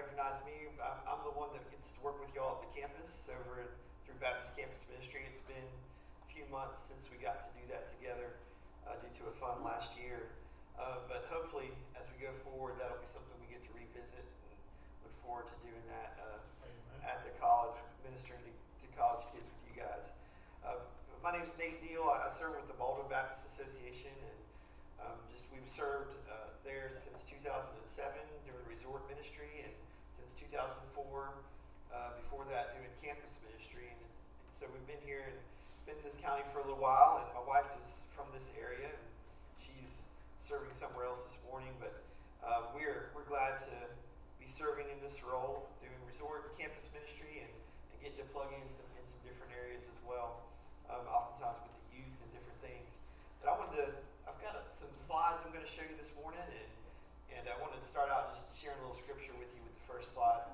recognize me. I'm the one that gets to work with y'all at the campus through Baptist Campus Ministry. It's been a few months since we got to do that together due to a fund last year. But hopefully, as we go forward, that'll be something we get to revisit, and look forward to doing that at the college, ministering to college kids with you guys. My name is Nate Deal. I serve with the Baldwin Baptist Association, and we've served there since 2007 doing resort ministry, and since 2004, before that, doing campus ministry. And so we've been here and been in this county for a little while, and my wife is from this area, and she's serving somewhere else this morning, but we're glad to be serving in this role, doing resort and campus ministry, and getting to plug in some different areas as well, oftentimes with the youth and different things. But I've got some slides I'm going to show you this morning, and I wanted to start out just sharing a little scripture with you with the first slide.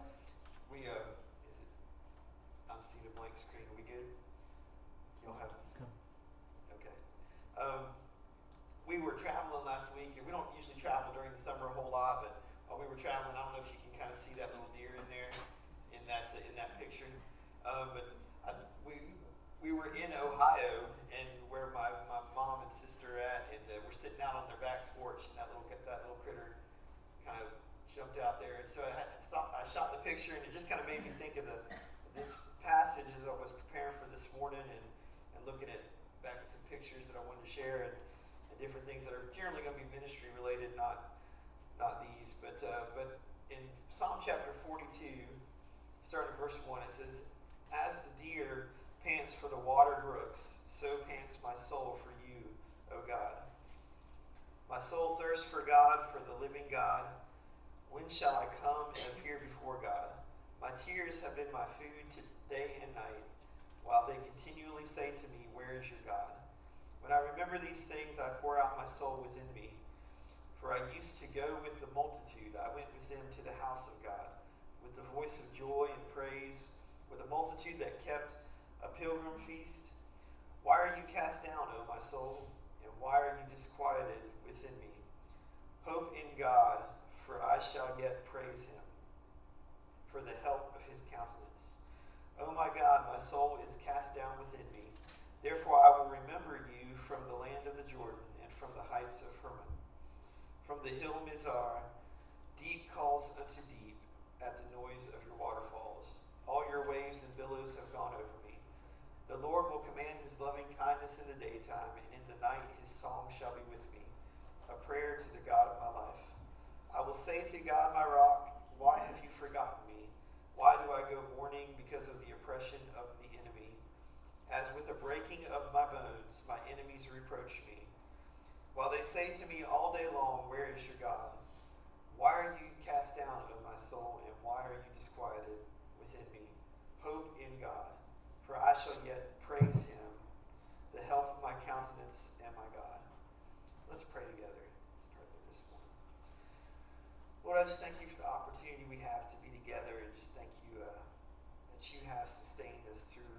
I'm seeing a blank screen. Are we good? Y'all have okay. We were traveling last week, and we don't usually travel during the summer a whole lot, but while we were traveling, I don't know if you can kind of see that little deer in there in that picture. We were in Ohio, and where my mom and sister are at, and we're sitting out on their back porch, and that little critter kind of jumped out there, and so I shot the picture, and it just kind of made me think of this passage as I was preparing for this morning, and looking back at some pictures that I wanted to share, and different things that are generally going to be ministry related, not these, but in Psalm chapter 42, starting at verse 1, it says, "As the deer pants for the water brooks, so pants my soul for you, O God. My soul thirsts for God, for the living God. When shall I come and appear before God? My tears have been my food day and night, while they continually say to me, where is your God? When I remember these things, I pour out my soul within me. For I used to go with the multitude. I went with them to the house of God, with the voice of joy and praise, with a multitude that kept a pilgrim feast. Why are you cast down, O my soul? And why are you disquieted within me? Hope in God, for I shall yet praise him, for the help of his countenance. O my God, my soul is cast down within me. Therefore I will remember you from the land of the Jordan, and from the heights of Hermon. From the hill Mizar, deep calls unto deep at the noise of your waterfalls. All your waves and billows have gone over me. The Lord will command his loving kindness in the daytime, and in the night his song shall be with me, a prayer to the God of my life. I will say to God my rock, why have you forgotten me? Why do I go mourning because of the oppression of the enemy? As with a breaking of my bones, my enemies reproach me. While they say to me all day long, where is your God? Why are you cast down, O my soul, and why are you disquieted within me? Hope in God, for I shall yet praise him, the help of my countenance and my God. Let's pray together. Start there this morning. Lord, I just thank you for the opportunity we have to be together, and just thank you that you have sustained us through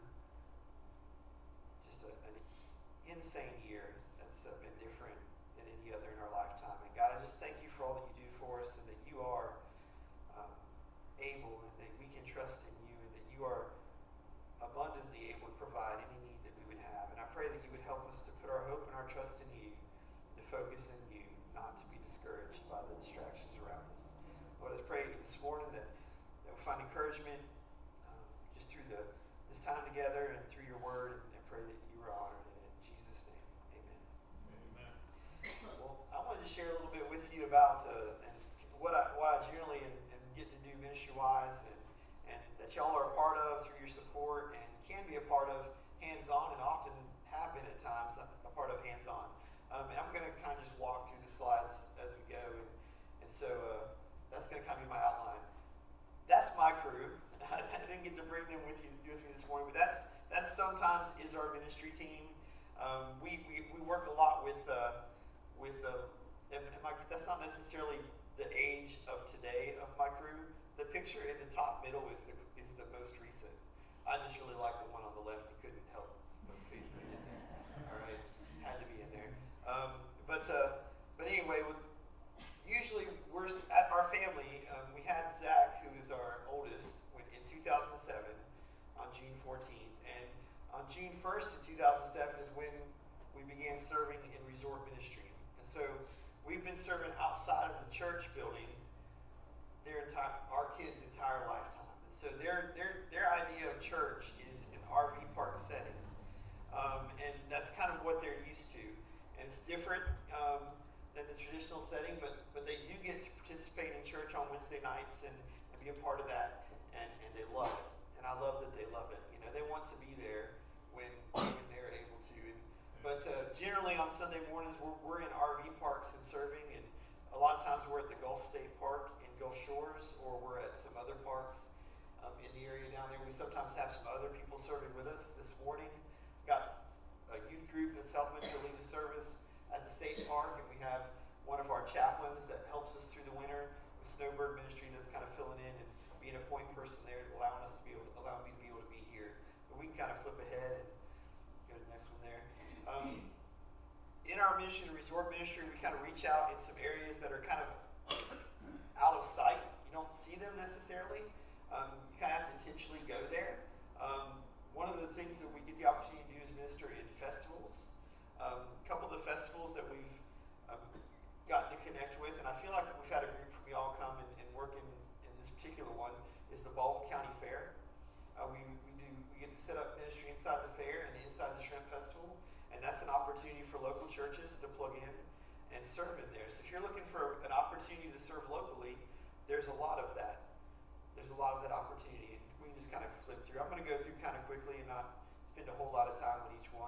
just an insane year that's been different than any other in our lifetime. And God, I just thank you for all that you do for us, and that you are able, and that we can trust in you, and that you are abundantly able to provide any need that we would have. And I pray that you would help us to put our hope and our trust in you, to focus in you, not to be discouraged by the distractions around us. Lord, I pray this morning that we find encouragement just through this time together and through your word, and pray that you are honored. And in Jesus' name, amen. Amen. Well, I wanted to share a little bit with you about and what I generally am getting to do ministry-wise, and that y'all are a part of through your support, and can be a part of hands-on, and often have been at times a part of hands-on. And I'm going to kind of just walk through the slides as we go, and so that's going to kind of be my outline. That's my crew. I didn't get to bring them with me this morning, but that's sometimes is our ministry team. We work a lot with that's not necessarily the age of today of my crew. The picture in the top middle is the most recent. I just really like the one on the left. You couldn't help but put it in there. All right, had to be in there. But anyway, usually we're at our family. We had Zach, who is June 1st in 2007 is when we began serving in resort ministry. And so we've been serving outside of the church building our kids' entire lifetime. And so their idea of church is an RV park setting. And that's kind of what they're used to. And it's different than the traditional setting, but they do get to participate in church on Wednesday nights and be a part of that, and they love it. And I love that they love it. You know, they want to be there when they're able to. But generally on Sunday mornings, we're in RV parks and serving, and a lot of times we're at the Gulf State Park in Gulf Shores, or we're at some other parks in the area down there. We sometimes have some other people serving with us. This morning, got a youth group that's helping to lead the service at the state park, and we have one of our chaplains that helps us through the winter with Snowbird Ministry that's kind of filling in and being a point person there, allowing me to be able to be here. But we can kind of flip ahead and go to the next one there. In our ministry, the resort ministry, we kind of reach out in some areas that are kind of out of sight. You don't see them necessarily. You kind of have to intentionally go there. One of the things that we get the opportunity to do is minister in festivals. A couple of the festivals that we've gotten to connect with, and I feel like we've had a group from y'all come and work in this particular one, is the Baldwin County Fair. We get to set up ministry inside the fair and inside the Shrimp Festival, and that's an opportunity for local churches to plug in and serve in there. So if you're looking for an opportunity to serve locally, there's a lot of that. There's a lot of that opportunity, and we can just kind of flip through. I'm going to go through kind of quickly and not spend a whole lot of time on each one.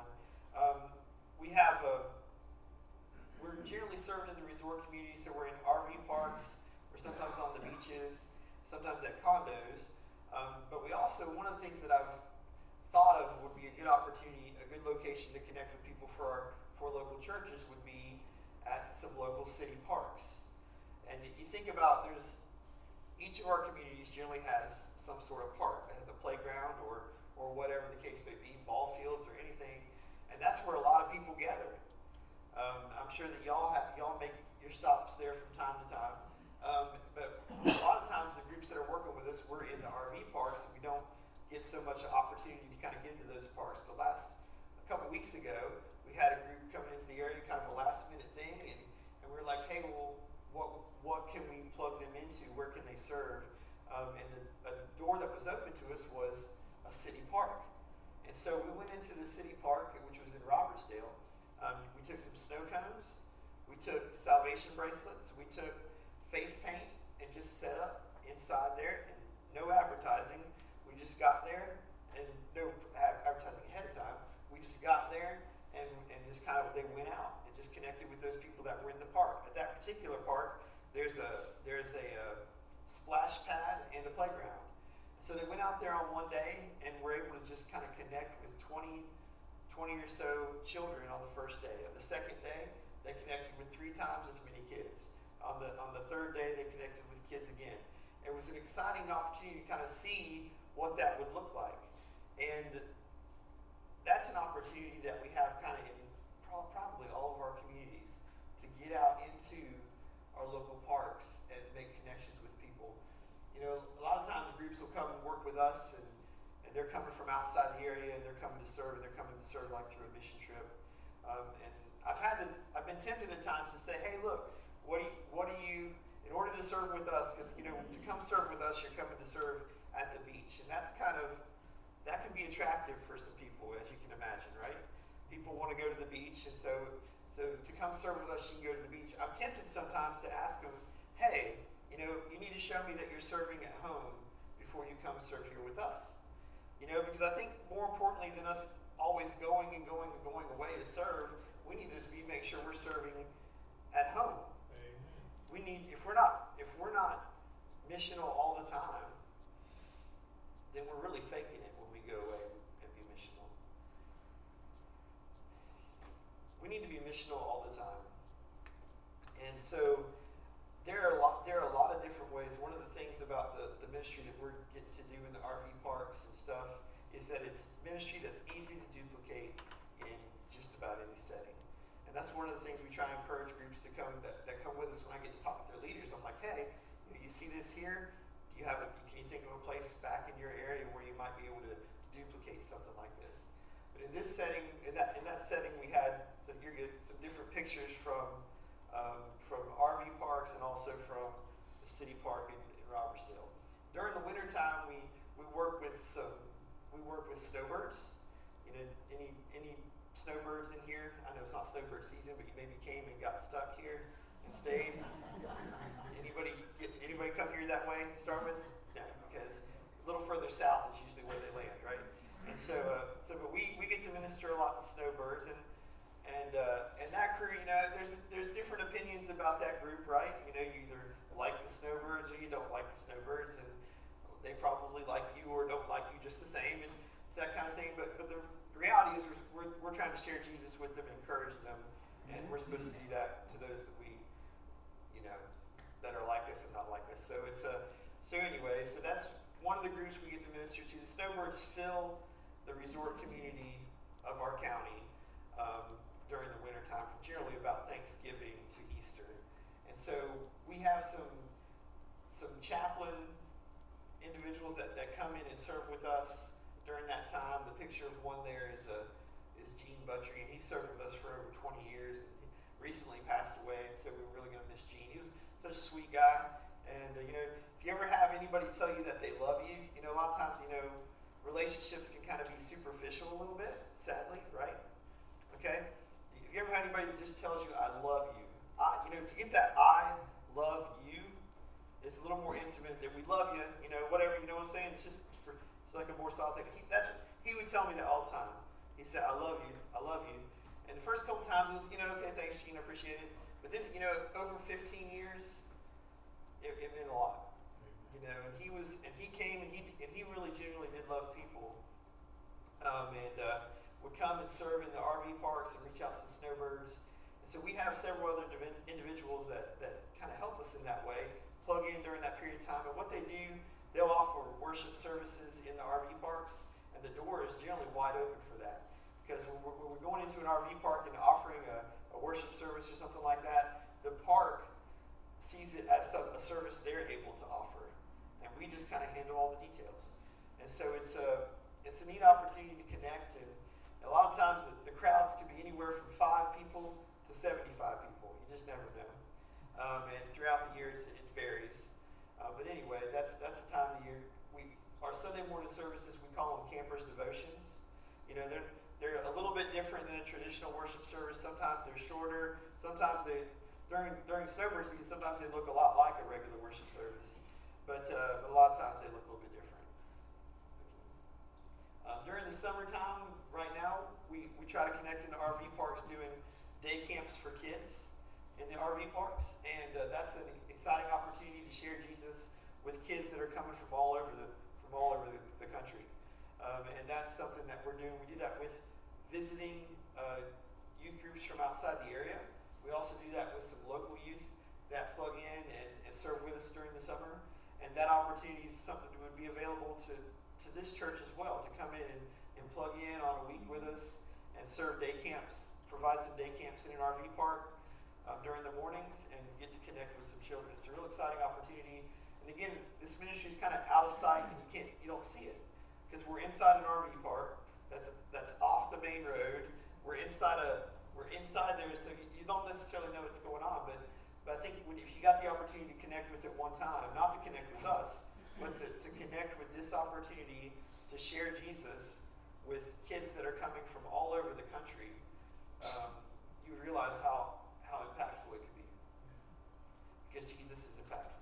We're generally serving in the resort community, so we're in RV parks, we're sometimes on the beaches, sometimes at condos. But we also, one of the things that I've thought of would be a good opportunity, a good location to connect with people for local churches would be at some local city parks. And you think about, each of our communities generally has some sort of park. It has a playground or whatever the case may be, ball fields or anything. And that's where a lot of people gather. I'm sure that y'all make your stops there from time to time. But a lot of times the groups that are working with us, we're in the RV parks, and we don't get so much opportunity to kind of get into those parks. But a couple weeks ago, we had a group coming into the area, kind of a last minute thing, and we were like, hey, well, what can we plug them into? Where can they serve? And a door that was open to us was a city park. And so we went into the city park, which was in Robertsdale. We took some snow cones, we took salvation bracelets, we took face paint and just set up inside there, and no advertising. We just got there, and no advertising ahead of time. We just got there and just kind of, they went out and just connected with those people that were in the park. At that particular park, there's a splash pad and a playground. So they went out there on one day and were able to just kind of connect with 20 or so children on the first day. On the second day, they connected with 3 times as many kids. On the third day, they connected with kids again. It was an exciting opportunity to kind of see what that would look like. And that's an opportunity that we have kind of in probably all of our communities, to get out into our local parks and make connections with people. You know, a lot of times groups will come and work with us, and they're coming from outside the area, and they're coming to serve, like through a mission trip. And I've been tempted at times to say, hey, look, what do you, in order to serve with us, because, you know, to come serve with us, you're coming to serve at the beach. And that can be attractive for some people, as you can imagine, right? People want to go to the beach, and so to come serve with us, you can go to the beach. I'm tempted sometimes to ask them, hey, you know, you need to show me that you're serving at home before you come serve here with us. You know, because I think more importantly than us always going away to serve, we need to make sure we're serving at home. Amen. We need, if we're not missional all the time, then we're really faking it when we go away and be missional. We need to be missional all the time. And so there are a lot of different ways. One of the things about the ministry that we're getting to do in the RV parks and stuff is that it's ministry that's easy to duplicate in just about any setting. And that's one of the things we try and encourage groups to come that come with us. When I get to talk to their leaders, I'm like, hey, you see this here? Can you think of a place back in your area where you might be able to duplicate something like this? But in this setting, in that setting, we had some different pictures from RV parks and also from the city park in Robertsdale. During the wintertime, we work with snowbirds. You know, any snowbirds in here? I know it's not snowbird season, but you maybe came and got stuck here and stayed. Anybody come here that way to start with? No, because a little further south is usually where they land, right? And but we get to minister a lot to snowbirds, and that crew, you know, there's different opinions about that group, right? You know, you either like the snowbirds or you don't like the snowbirds, and they probably like you or don't like you just the same, and that kind of thing. But the reality is we're trying to share Jesus with them, encourage them, and we're supposed to do that to those that we, you know, that are like us and not like us. So anyway, that's one of the groups we get to minister to. The snowbirds fill the resort community of our county during the wintertime, from generally about Thanksgiving to Easter. And so we have some chaplain individuals that come in and serve with us during that time. The picture of one there is Gene Buttrey, and he served with us for over 20 years. And he recently passed away, and so we're really going to miss Gene. He was such a sweet guy. And you know, if you ever have anybody tell you that they love you, you know, a lot of times, you know, relationships can kind of be superficial a little bit, sadly, right? Okay? If you ever had anybody that just tells you, I love you, you know, to get that I love you, it's a little more intimate than we love you, you know, whatever, you know what I'm saying? It's like a more solid thing. He would tell me that all the time. He said, I love you, I love you. And the first couple times it was, you know, okay, thanks, Gene, I appreciate it. But then, you know, over 15 years, it meant a lot. You know, and he came and he really genuinely did love people. And would come and serve in the RV parks and reach out to the snowbirds. And so we have several other individuals that kind of help us in that way, plug in during that period of time. And what they do, they'll offer worship services in the RV parks, and the door is generally wide open for that. Because when we're going into an RV park and offering a worship service or something like that, the park sees it as a service they're able to offer. And we just kind of handle all the details. And so it's a neat opportunity to connect, and a lot of times the crowds can be anywhere from 5 people to 75 people. You just never know. And throughout the years, it varies. But anyway, that's the time of the year. Our Sunday morning services, we call them campers' devotions. You know, they're a little bit different than a traditional worship service. Sometimes they're shorter. Sometimes during snowbird season, sometimes they look a lot like a regular worship service. But a lot of times they look a little bit different. During the summertime, right now, we try to connect into RV parks doing day camps for kids in the RV parks. And that's an exciting opportunity to share Jesus with kids that are coming from all over the country. And that's something that we're doing. We do that with visiting youth groups from outside the area. We also do that with some local youth that plug in and serve with us during the summer. And that opportunity is something that would be available to this church as well, to come in and plug in on a week with us and serve day camps, provide some day camps in an RV park during the mornings, and get to connect with some children. It's a real exciting opportunity. And again, this ministry is kind of out of sight, and you don't see it, because we're inside an RV park that's off the main road. We're inside there, so you don't necessarily know what's going on. But I think if you got the opportunity to connect with it one time, not to connect with us, but to connect with this opportunity to share Jesus with kids that are coming from all over the country, you would realize how impactful it could be, because Jesus is impactful.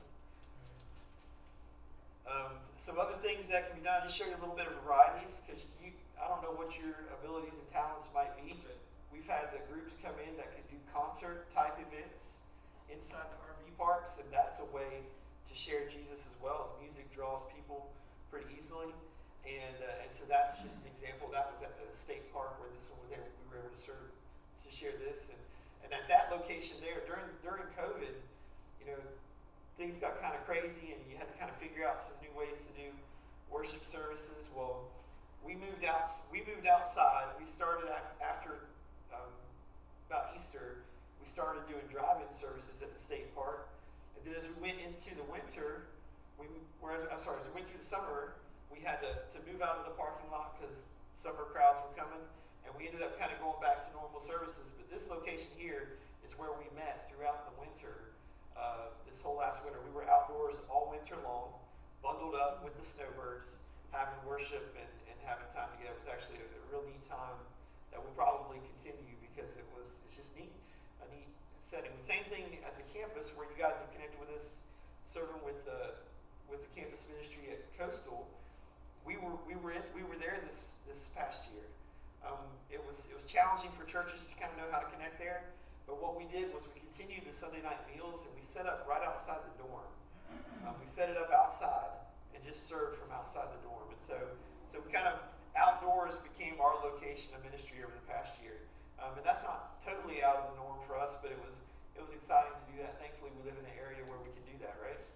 Some other things that can be done, just show you a little bit of varieties, because I don't know what your abilities and talents might be, but we've had the groups come in that can do concert type events inside the RV parks, and that's a way to share Jesus as well, as music draws people pretty easily. And so that's just an example. That was at the state park where this one was able, we were able to share this. And at that location there, during COVID, you know, things got kind of crazy, and you had to kind of figure out some new ways to do worship services. Well, we moved outside. We started after about Easter. We started doing drive-in services at the state park. And then as we went into the winter, as we went through the summer, we had to move out of the parking lot because summer crowds were coming. and we ended up kind of going back to normal services. But this location here is where we met throughout the winter. This whole last winter, we were outdoors all winter long, bundled up with the snowbirds, having worship and having time together. It was actually a real neat time that will probably continue because it's just neat, a neat setting. Same thing at the campus where you guys have connected with us, serving with the campus ministry at Coastal. We were there this past year. It was challenging for churches to kind of know how to connect there, but what we did was we continued the Sunday night meals and we set up right outside the dorm. We set it up outside and just served from outside the dorm, and so we kind of outdoors became our location of ministry over the past year, and that's not totally out of the norm for us, but it was exciting to do that. Thankfully, we live in an area where we can do that, right?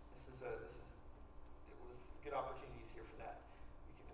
It was good opportunities here for that. We can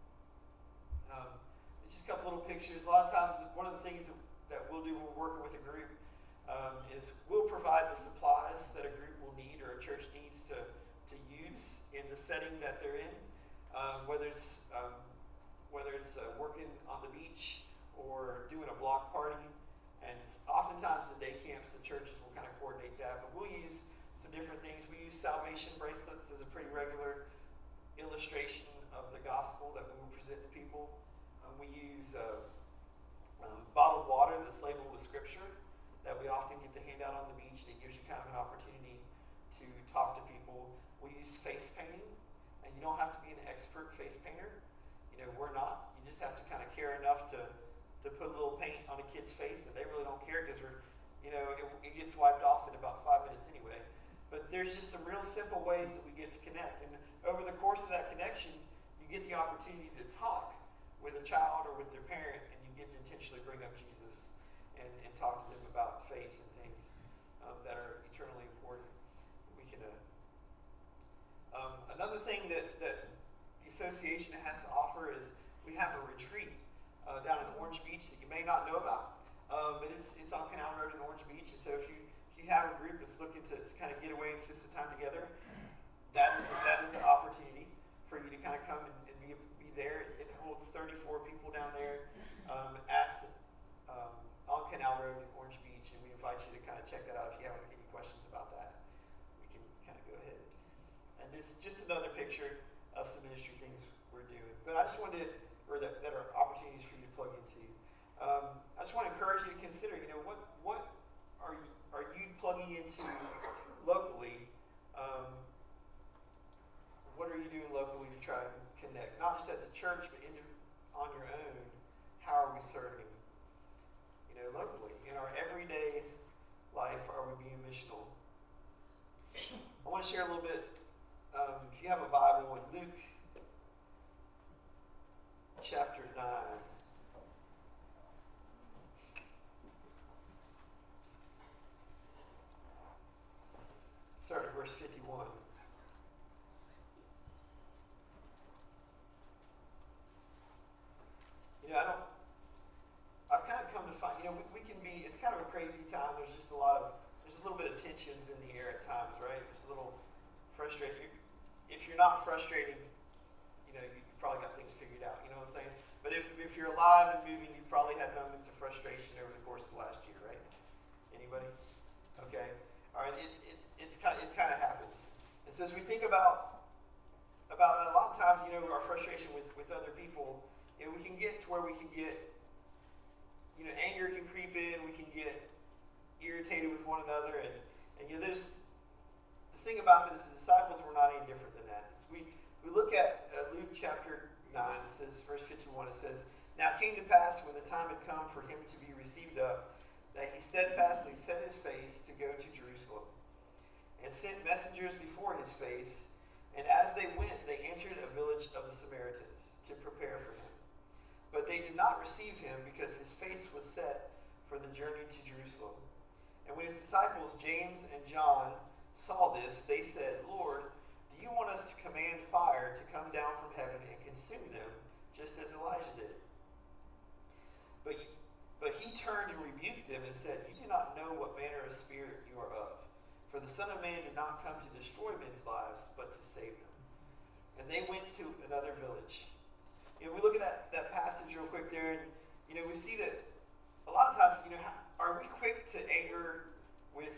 just a couple little pictures. A lot of times, one of the things that we'll do when we're working with a group is we'll provide the supplies that a group will need or a church needs to use in the setting that they're in, whether it's working on the beach or doing a block party. And oftentimes the day camps, the churches will kind of coordinate that, but we'll use some different things. We use salvation bracelets as a pretty regular illustration of the gospel that we will present to people. We use bottled water that's labeled with scripture that we often get to hand out on the beach. It gives you kind of an opportunity to talk to people. We use face painting, and you don't have to be an expert face painter. You know, we're not. You just have to kind of care enough to put a little paint on a kid's face, and they really don't care because it gets wiped off in about 5 minutes anyway. But there's just some real simple ways that we get to connect, and over the course of that connection, you get the opportunity to talk with a child or with their parent, and you get to intentionally bring up Jesus and talk to them about faith and things that are eternally important. We can. Another thing that the association has to offer is we have a retreat down in Orange Beach that you may not know about, but it's on Canal Road in Orange Beach. And so if you have a group that's looking to kind of get away and spend some time together, that is an opportunity for you to kind of come and be there. It holds 34 people down there on Canal Road in Orange Beach, and we invite you to kind of check that out. If you have any questions about that, we can kind of go ahead. And this is just another picture of some ministry things we're doing. But I just wanted to, that are opportunities for you to plug into. I just want to encourage you to consider, what are you plugging into locally? What are you doing locally to try and connect? Not just as a church, but on your own. How are we serving? Locally. In our everyday life, are we being missional? I want to share a little bit, if you have a Bible, in Luke chapter 9. Start at verse 51. I've kind of come to find, we can be, it's kind of a crazy time. There's just there's a little bit of tensions in the air at times, right? There's a little frustrating. If you're not frustrated, you probably got things figured out, you know what I'm saying? But if you're alive and moving, you've probably had moments of frustration over the course of the last year, right? Anybody? Okay. All right. It kind of happens. And so as we think about a lot of times, our frustration with other people, we can get to where we can get, anger can creep in. We can get irritated with one another, and there's the thing about this: the disciples were not any different than that. We look at Luke chapter 9. It says, verse 51. It says, "Now it came to pass when the time had come for him to be received up, that he steadfastly set his face to go to Jerusalem, and sent messengers before his face. And as they went, they entered a village of the Samaritans to prepare for him. But they did not receive him, because his face was set for the journey to Jerusalem. And when his disciples, James and John, saw this, they said, 'Lord, do you want us to command fire to come down from heaven and consume them, just as Elijah did?' But he turned and rebuked them and said, 'You do not know what manner of spirit you are of. For the Son of Man did not come to destroy men's lives, but to save them.' And they went to another village." We look at that passage real quick there, and We see that a lot of times, are we quick to anger with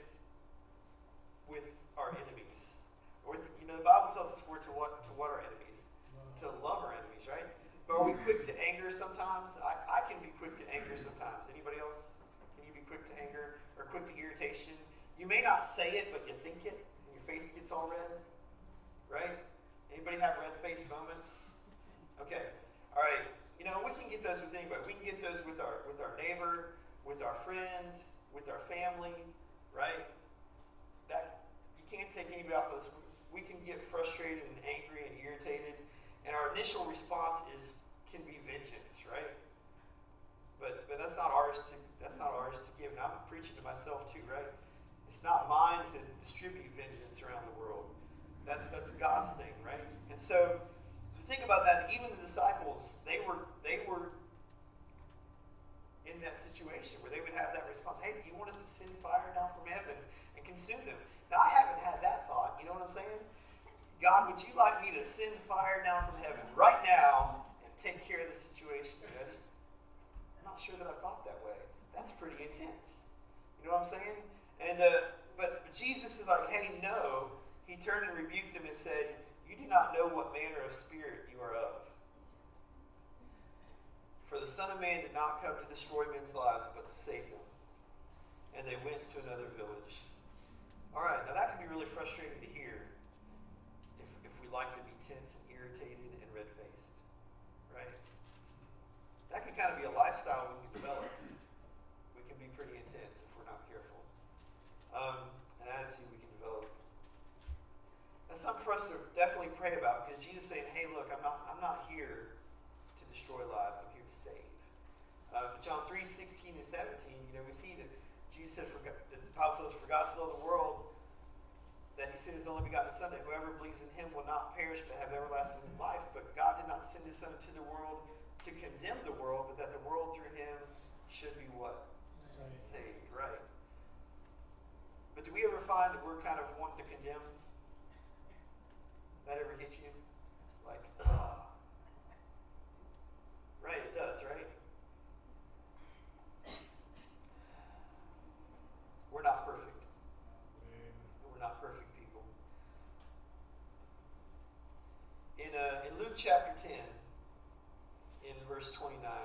our enemies? Or the Bible tells us we're to what our enemies? To love our enemies, right? But are we quick to anger sometimes? I can be quick to anger sometimes. Anybody else? Can you be quick to anger or quick to irritation? You may not say it, but you think it, and your face gets all red, right? Anybody have red face moments? Okay, all right. We can get those with anybody. We can get those with our neighbor, with our friends, with our family, right? That you can't take anybody off of this. We can get frustrated and angry and irritated, and our initial response can be vengeance, right? But that's not ours to give. And I'm preaching to myself too, right? It's not mine to distribute vengeance around the world. That's God's thing, right? And so think about that. Even the disciples, they were in that situation where they would have that response. Hey, do you want us to send fire down from heaven and consume them? Now, I haven't had that thought. You know what I'm saying? God, would you like me to send fire down from heaven right now and take care of the situation? I'm not sure that I've thought that way. That's pretty intense. You know what I'm saying? And but Jesus is like, hey, no. He turned and rebuked them and said, you do not know what manner of spirit you are of. For the Son of Man did not come to destroy men's lives, but to save them. And they went to another village. All right, now that can be really frustrating to hear if we like to be tense and irritated and red-faced, right? That can kind of be a lifestyle we can develop. We can be pretty intense if we're not careful. An attitude we can develop. That's something for us to definitely pray about, because Jesus is saying, hey, look, I'm not here to destroy lives. I'm here to save. John 3:16 and 17, we see that Jesus said, the Bible tells us, for God so loved the world that he sent his only begotten Son, that whoever believes in him will not perish but have everlasting life. But God did not send his Son into the world to condemn the world, but that the world through him should be what? Saved, right? But do we ever find that we're kind of wanting to condemn? That ever hit you? Like, ugh. Right, it does, right? We're not perfect. We're not perfect people. In Luke chapter 10, in verse 29, it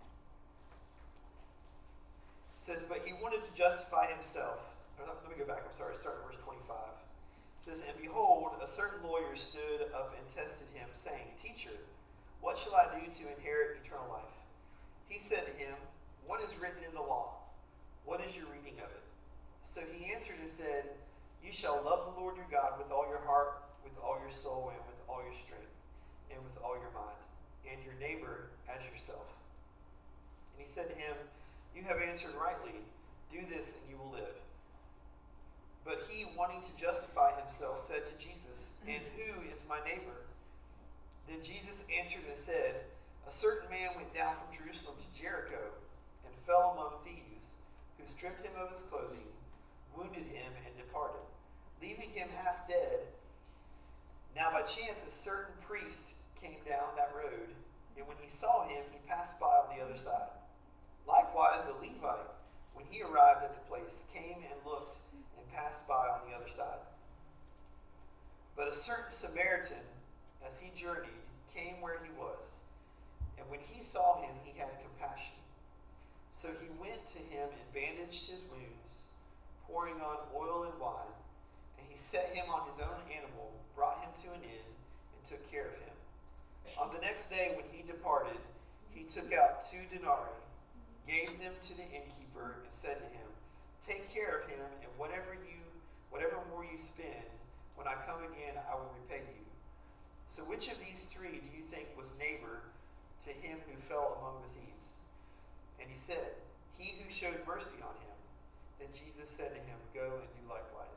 says, but he wanted to justify himself. Let me go back, I'm sorry, start in verse 25. It says, and behold, a certain lawyer stood up and tested him, saying, Teacher, what shall I do to inherit eternal life? He said to him, what is written in the law? What is your reading of it? So he answered and said, you shall love the Lord your God with all your heart, with all your soul, and with all your strength, and with all your mind, and your neighbor as yourself. And he said to him, you have answered rightly. Do this and you will live. But he, wanting to justify himself, said to Jesus, and who is my neighbor? Then Jesus answered and said, a certain man went down from Jerusalem to Jericho and fell among thieves, who stripped him of his clothing, wounded him, and departed, leaving him half dead. Now by chance a certain priest came down that road, and when he saw him, he passed by on the other side. Likewise a Levite, when he arrived at the place, came and looked and passed by on the other side. But a certain Samaritan, as he journeyed, came where he was, and when he saw him, he had compassion. So he went to him and bandaged his wounds, pouring on oil and wine, and he set him on his own animal, brought him to an inn, and took care of him. On the next day when he departed, he took out 2 denarii, gave them to the innkeeper, and said to him, take care of him, and whatever more you spend, when I come again, I will repay you. So which of these 3 do you think was neighbor to him who fell among the thieves? And he said, he who showed mercy on him. Then Jesus said to him, go and do likewise.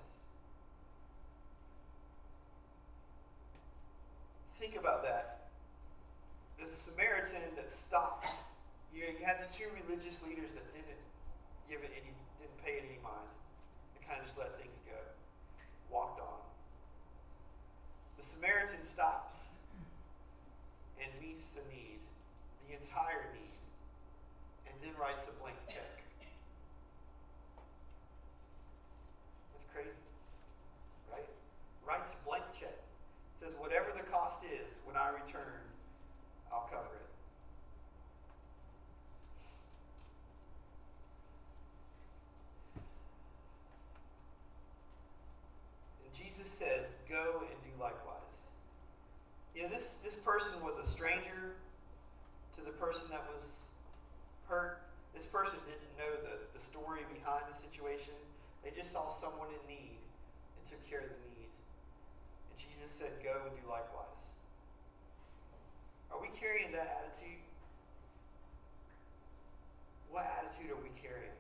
Think about that. The Samaritan that stopped. You had the 2 religious leaders that didn't pay it any mind. They kind of just let things go. Walked on. The Samaritan stops and meets the need, the entire need. and then writes a blank check. That's crazy, right? Writes a blank check. Says whatever the cost is when I return, I'll cover it. And Jesus says, go and do likewise. You know, this person was a stranger to the person that was hurt. This person didn't know the story behind the situation. They just saw someone in need and took care of the need. And Jesus said, go and do likewise. Are we carrying that attitude? What attitude are we carrying?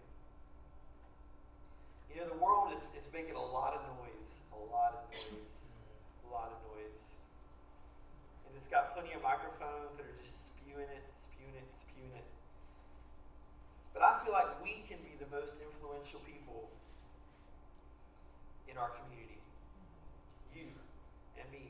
You know, the world is making a lot of noise. A lot of noise. A lot of noise. And it's got plenty of microphones that are just spewing it, spewing it, spewing it. But I feel like we can be the most influential people in our community. You and me.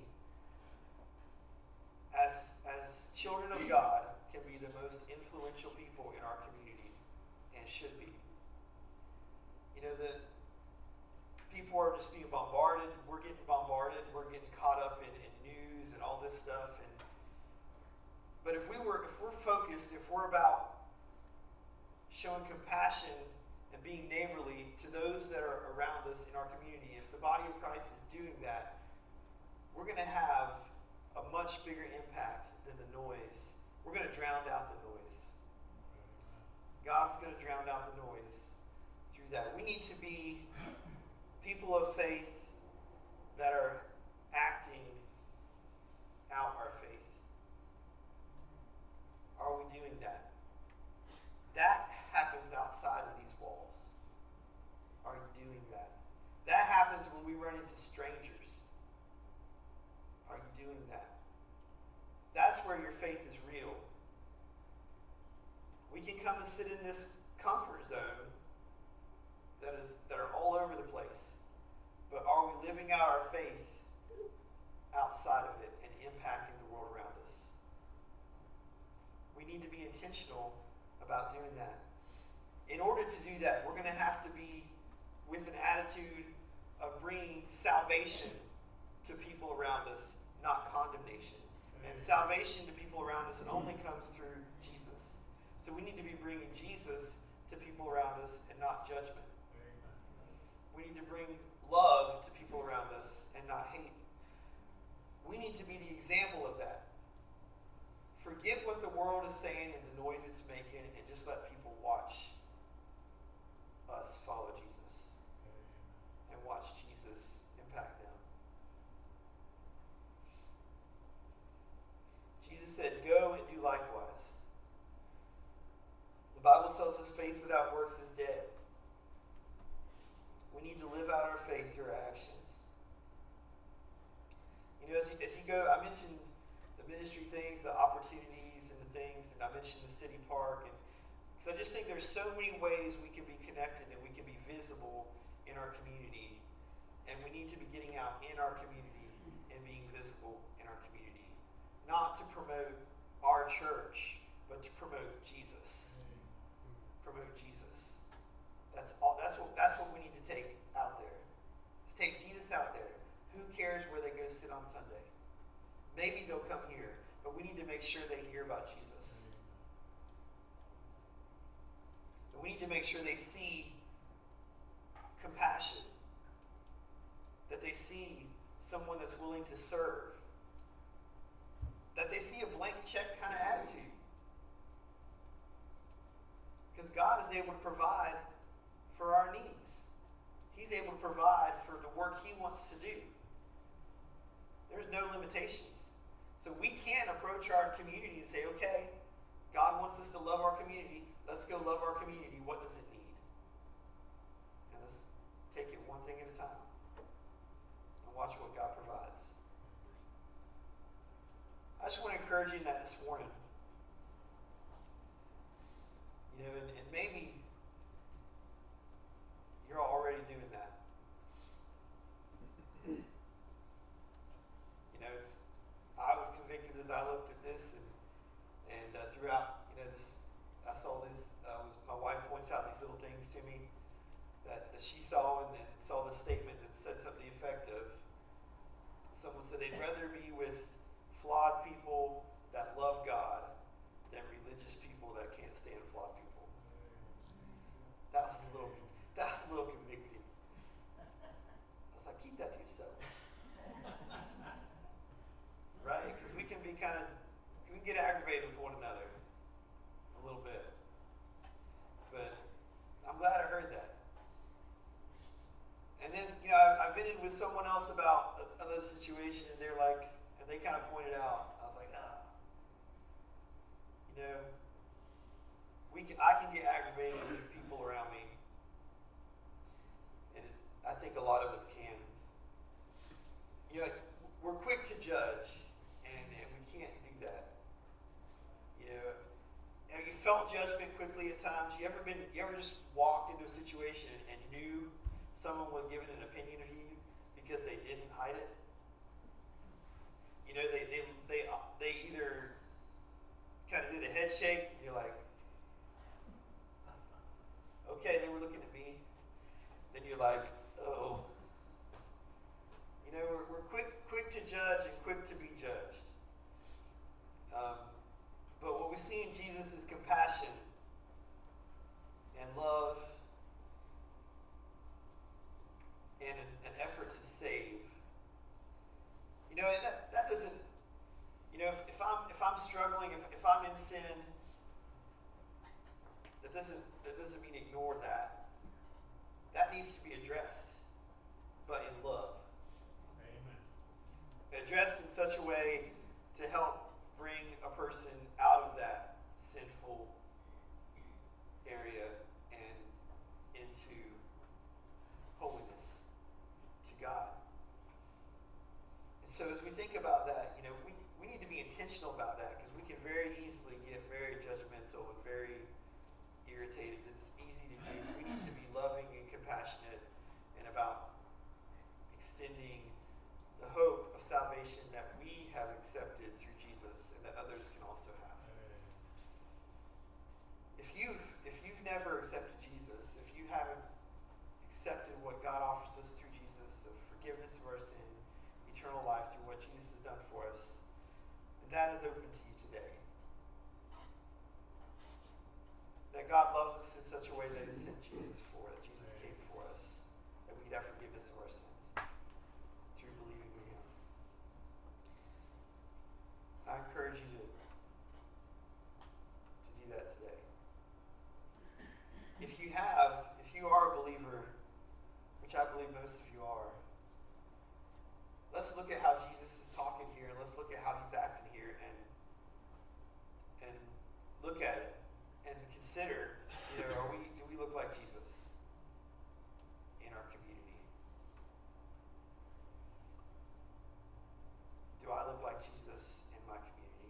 As children of God can be the most influential people in our community and should be. You know, the people are just being bombarded. We're getting bombarded. We're getting caught up in news and all this stuff. But if we're focused, if we're about showing compassion and being neighborly to those that are around us in our community, if the body of Christ is doing that, we're going to have a much bigger impact than the noise. We're going to drown out the noise. God's going to drown out the noise through that. We need to be people of faith that are acting out our faith. Are we doing that? That happens outside of these walls. Are you doing that? That happens when we run into strangers. Are you doing that? That's where your faith is real. We can come and sit in this comfort zone that are all over the place. But are we living out our faith outside of it and impacting the world around us? We need to be intentional about doing that. In order to do that, we're going to have to be with an attitude of bringing salvation to people around us, not condemnation. And salvation to people around us only comes through Jesus. So we need to be bringing Jesus to people around us and not judgment. We need to bring love to people around us and not hate. We need to be the example of that. Forget what the world is saying and the noise it's making, and just let people watch us follow Jesus and watch Jesus impact them. Jesus said, go and do likewise. The Bible tells us faith without works is dead. We need to live out our faith through our actions. You know, as you go, I mentioned the ministry things, the opportunities and the things, and I mentioned the city park, and because I just think there's so many ways we can be connected and we can be visible in our community, and we need to be getting out in our community and being visible in our community, not to promote our church, but to promote Jesus. Promote Jesus. That's all. That's what we need to take out there. Just take Jesus out there. Who cares where they go sit on Sunday? Maybe they'll come here, but we need to make sure they hear about Jesus. And we need to make sure they see compassion, that they see someone that's willing to serve, that they see a blank check kind of attitude. Because God is able to provide for our needs. He's able to provide for the work He wants to do. There's no limitations. So we can approach our community and say, okay, God wants us to love our community. Let's go love our community. What does it need? And let's take it one thing at a time and watch what God provides. I just want to encourage you in that this morning. You know, and maybe you're already doing that. You know, I was convicted as I looked at this, and throughout, you know, this, I saw this that she saw and saw the statement that said something effective. Someone said they'd rather be with flawed people that love God than religious people that can't stand flawed people. That's a little convicting. I was like, keep that to yourself. Right? Because we can get aggravated with one another a little bit. But I'm glad I heard that. And then, I've vented with someone else about another situation, and they kind of pointed out, I was like, I can get aggravated with people around me. And I think a lot of us can. We're quick to judge, and we can't do that. Have you felt judgment quickly at times? You ever just walked into a situation and knew someone was giving an opinion of you because they didn't hide it? They either kind of did a head shake, and you're like, okay, they were looking at me. Then you're like, oh. We're quick to judge and quick to be judged. But what we see in Jesus is compassion and love and an effort to save. And that doesn't, if I'm struggling, if I'm in sin, that doesn't mean ignore that. That needs to be addressed, but in love. Amen. Addressed in such a way to help bring a person out of that sinful area and into holiness to God. And so as we think about that, we need to be intentional about that, because we can very easily get very judgmental and very irritated. It's easy to do. We need to be loving and compassionate and about extending the hope of salvation that we have accepted through Jesus and that others can also have. If you've never accepted Jesus, if you haven't accepted what God offers us through Jesus, of forgiveness of our sin, eternal life through what Jesus has done for us, then that is open to you today. That God loves us in such a way that He sent Jesus for, that Jesus came for us, that we could have forgiveness of our sins through believing in Him. I encourage you to do that today. If you are a believer, which I believe most of you are, let's look at how Jesus is talking here, and let's look at how He's acting here, and look at it and consider, do we look like Jesus in our community? Do I look like Jesus in my community?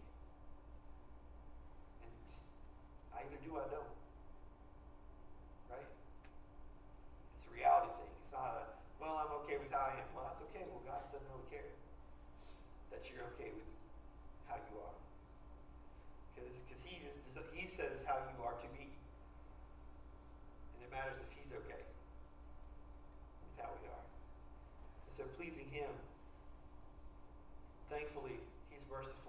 And I either do or I don't. Right? It's a reality thing. It's not I'm okay with how I am. Well, that's okay. Well, God doesn't really care that you're okay with how you are. Because he says how you are to be. And it matters if He's okay with how we are. And so pleasing Him, thankfully, He's merciful.